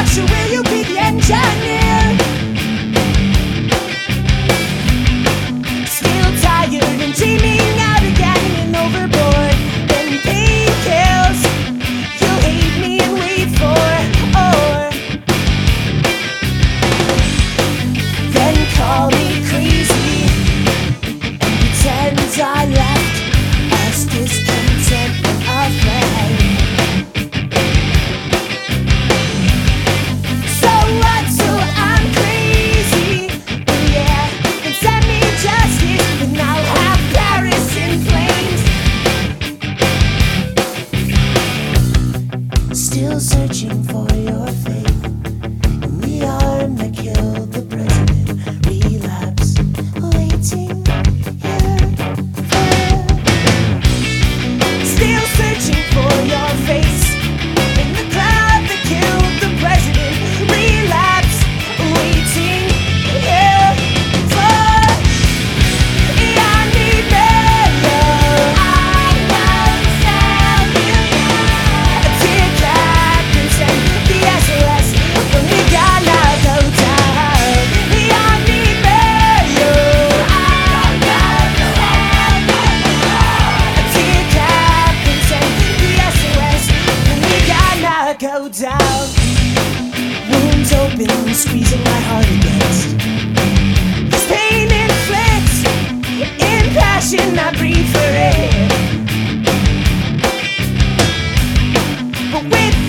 So will you be the engineer? Still tired and dreaming out again and overboard. Then pain kills. You'll hate me and wait for or then call me crazy and pretend I left as discontent a friend. So what? So I'm crazy, yeah. Then send me justice, and I'll have Paris in flames. Still searching for your faith in the arm that killed the president. Relapse, waiting here, there. Still searching for your face in the cloud that killed the president. Relapse, waiting here for. I need better. I won't tell you now. A tear clap and send the SOS when we gotta go down. I need better. I won't tell you now. A tear clap and send the SOS when we gotta go down. Wounds open, squeezing my heart against. This pain inflicts, in passion I breathe for it. But with